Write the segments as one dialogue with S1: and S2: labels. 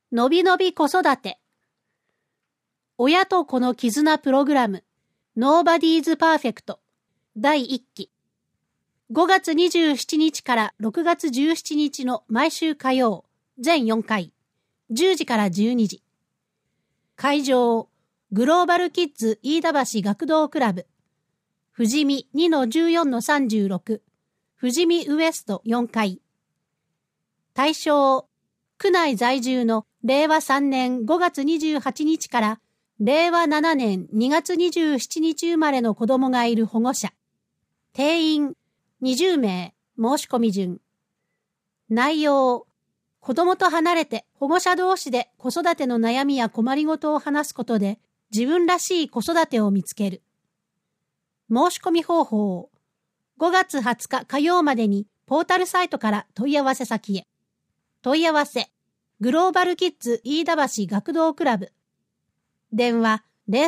S1: のびのび子育て。親と子の絆プログラム Nobody's Perfect 第1期。5月27日から6月17日の毎週火曜、全4回、10時から12時。会場、グローバルキッズ飯田橋学童クラブ。富士見 2-14-36、富士見ウエスト4階。対象、区内在住の令和3年5月28日から令和7年2月27日生まれの子供がいる保護者。定員20名、申し込み順。内容、子供と離れて保護者同士で子育ての悩みや困りごとを話すことで自分らしい子育てを見つける。申し込み方法、5月20日火曜までにポータルサイトから問い合わせ先へ。問い合わせ、グローバルキッズ飯田橋学童クラブ。電話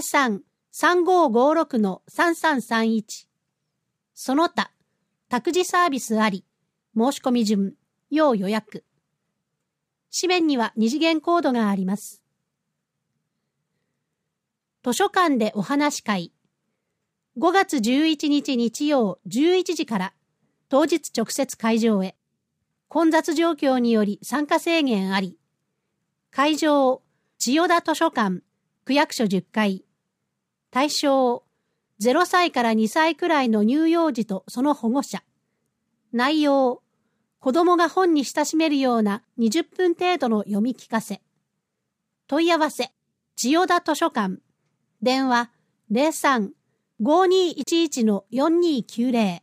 S1: 03-3556-3331。その他、託児サービスあり、申し込み順、要予約。紙面には二次元コードがあります。図書館でお話会。5月11日日曜11時から当日直接会場へ。混雑状況により参加制限あり。会場、千代田図書館、区役所10階。対象、0歳から2歳くらいの乳幼児とその保護者。内容、子供が本に親しめるような20分程度の読み聞かせ。問い合わせ、千代田図書館。電話03-5211-4290。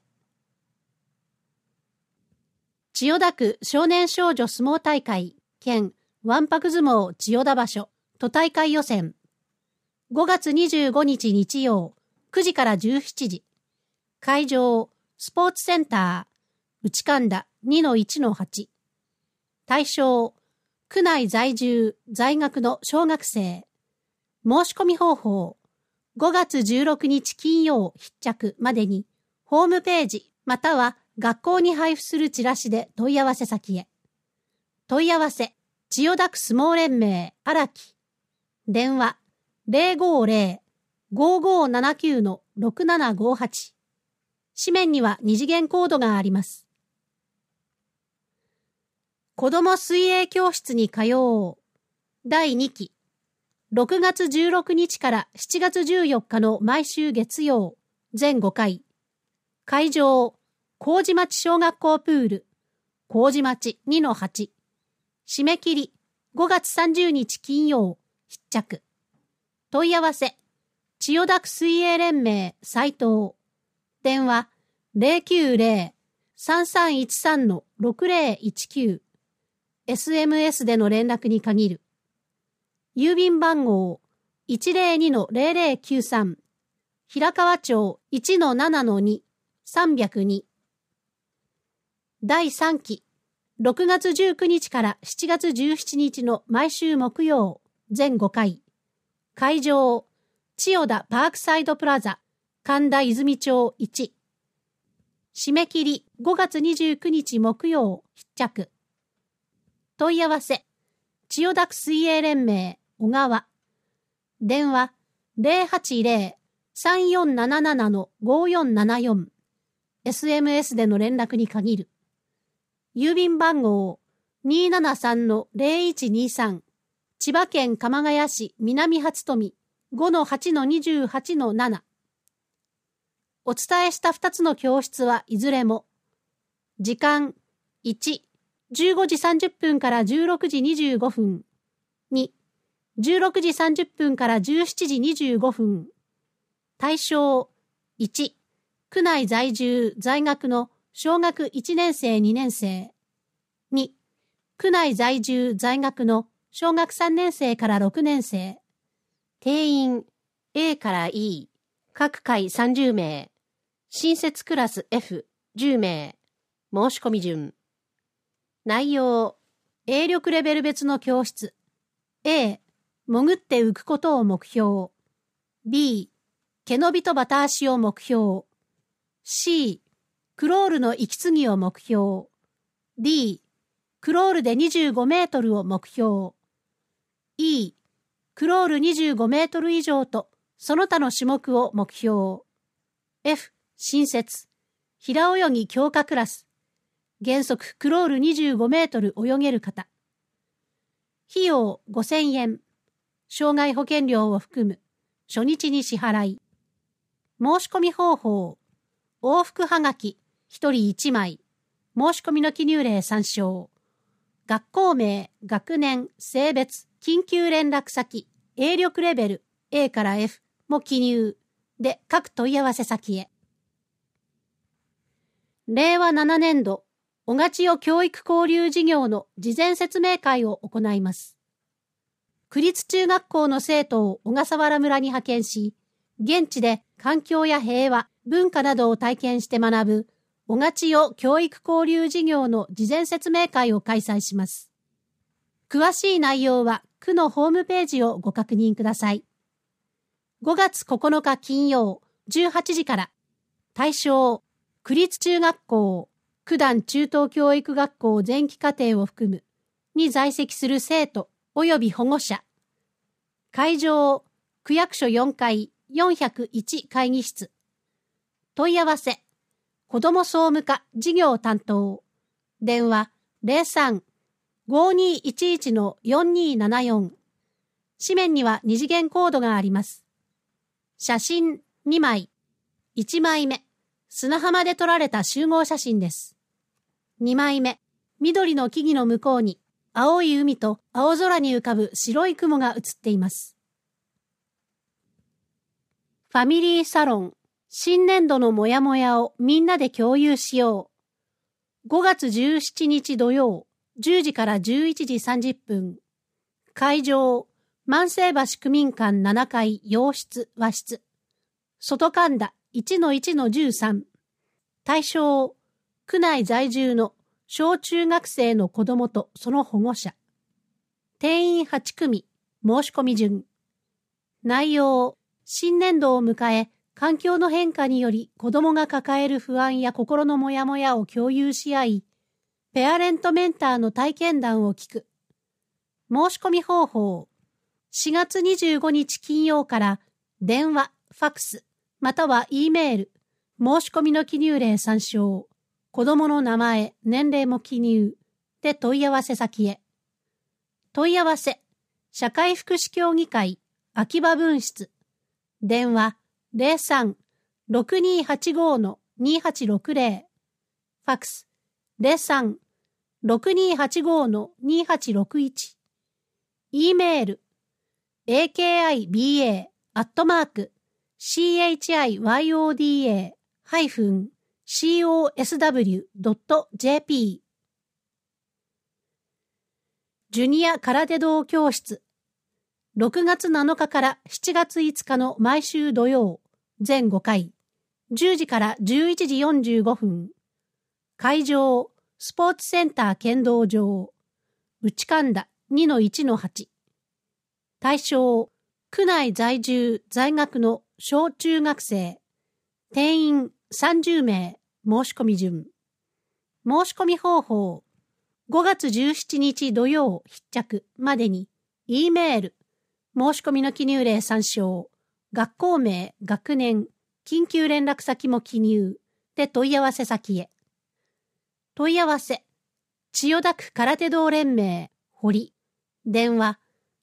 S1: 千代田区少年少女相撲大会兼わんぱく相撲千代田場所都大会予選。5月25日日曜9時から17時。会場スポーツセンター内神田 2-1-8。対象区内在住在学の小学生。申し込み方法5月16日金曜必着までにホームページまたは学校に配布するチラシで問い合わせ先へ。問い合わせ、千代田区相撲連盟荒木。電話、050-5579-6758。紙面には二次元コードがあります。子ども水泳教室に通おう。第2期。6月16日から7月14日の毎週月曜、全5回。会場、麹町小学校プール、麹町 2-8。締め切り、5月30日金曜、必着。問い合わせ、千代田区水泳連盟斉藤。電話、090-3313-6019。SMS での連絡に限る。郵便番号、102-0093。平川町 1-7-2、302。第3期、6月19日から7月17日の毎週木曜、全5回。会場、千代田パークサイドプラザ、神田泉町1。締め切り5月29日木曜、必着。問い合わせ、千代田区水泳連盟、小川。電話、080-3477-5474。SMS での連絡に限る。郵便番号 273-0123 千葉県鎌ケ谷市南初富 5-8-28-7。お伝えした2つの教室はいずれも時間1、15時30分から16時25分2、16時30分から17時25分対象1、区内在住在学の小学1年生2年生。2、区内在住在学の小学3年生から6年生。定員 A から E、各回30名。新設クラス F10 名。申し込み順。内容、泳力レベル別の教室。A、潜って浮くことを目標。B、毛伸びとバタ足を目標。C、クロールの息継ぎを目標。D、クロールで25メートルを目標。 クロール25メートル以上とその他の種目を目標。F、新設。平泳ぎ強化クラス。原則クロール25メートル泳げる方。費用5000円。障害保険料を含む。初日に支払い。申し込み方法。往復はがき、1人1枚。申し込みの記入例参照。学校名、学年、性別、緊急連絡先、泳力レベル A から F も記入で各問い合わせ先へ。令和7年度、小勝代教育交流事業の事前説明会を行います。区立中学校の生徒を小笠原村に派遣し、現地で環境や平和、文化などを体験して学ぶ小勝代教育交流事業の事前説明会を開催します。詳しい内容は区のホームページをご確認ください。5月9日金曜18時から、対象、区立中学校、区団中等教育学校前期課程を含むに在籍する生徒及び保護者。会場、区役所4階401会議室。問い合わせ、子ども総務課事業担当。電話03-5211-4274。紙面には2次元コードがあります。写真2枚。1枚目、砂浜で撮られた集合写真です。2枚目、緑の木々の向こうに青い海と青空に浮かぶ白い雲が写っています。ファミリーサロン、新年度のモヤモヤをみんなで共有しよう。5月17日土曜、10時から11時30分。会場、万世橋区民館7階洋室和室。外神田 1-1-13。対象、区内在住の小中学生の子どもとその保護者。定員8組、申し込み順。内容、新年度を迎え、環境の変化により子どもが抱える不安や心のモヤモヤを共有し合い、ペアレントメンターの体験談を聞く。申し込み方法、4月25日金曜から電話、ファックス、または E メール、申し込みの記入例参照、子どもの名前、年齢も記入で問い合わせ先へ。問い合わせ、社会福祉協議会、秋葉分室、電話03-6285-2860、ファックス03-6285-2861、E メール akiba-cosw.jp ジュニア空手道教室6月7日から7月5日の毎週土曜全5回10時から11時45分会場スポーツセンター剣道場内神田 2-1-8 対象区内在住在学の小中学生定員30名申し込み順申し込み方法5月17日土曜必着までに E メール申し込みの記入例参照、学校名、学年、緊急連絡先も記入で問い合わせ先へ。問い合わせ、千代田区空手道連盟、堀、電話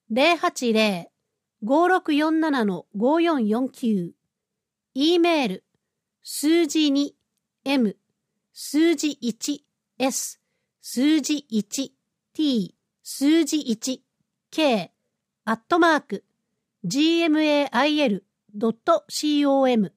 S1: 080-5647-5449、E メール、数字 2M、数字 1S、数字 1T、数字 1K、@gmail.com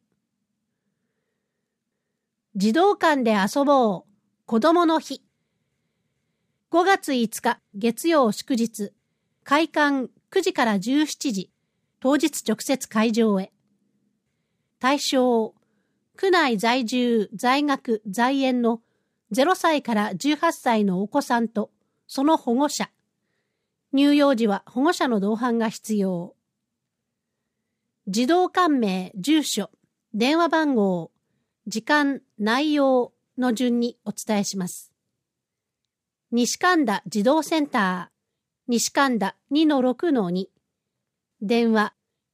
S1: 児童館で遊ぼう子どもの日5月5日月曜祝日開館9時から17時当日直接会場へ対象区内在住在学在園の0歳から18歳のお子さんとその保護者入園時は保護者の同伴が必要。児童館名、住所、電話番号、時間、内容の順にお伝えします。西神田児童センター、西神田 2-6-2、 電話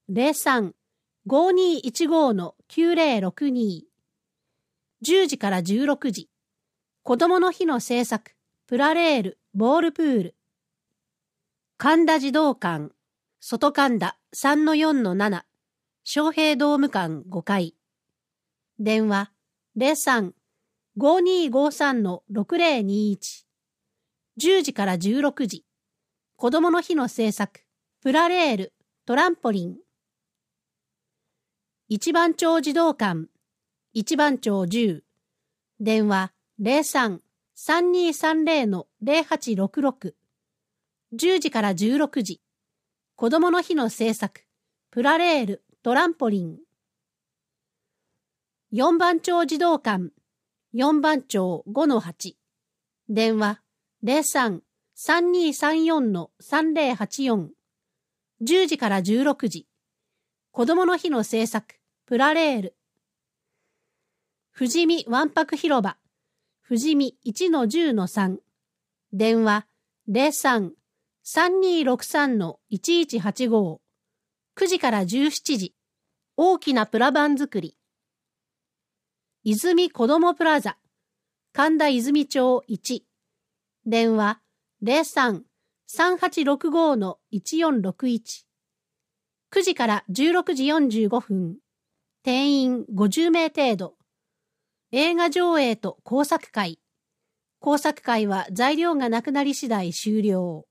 S1: 03-5215-9062。10時から16時。子供の日の制作、プラレール、ボールプール。神田児童館、外神田 3-4-7、昌平ドーム館5階。電話03-5253-6021。10時から16時。子供の日の制作、プラレール、トランポリン。一番町児童館、一番町10。電話03-3230-0866。10時から16時。子供の日の制作、プラレール、トランポリン。四番町児童館、四番町 5-8。電話03-3234-3084。10時から16時。子供の日の制作、プラレール。富士見わんぱく広場、富士見 1-10-3。電話03-3263-1185。9時から17時。大きなプラ板作り。泉子どもプラザ、神田泉町1。電話03-3865-1461。9時から16時45分。定員50名程度。映画上映と工作会。工作会は材料がなくなり次第終了。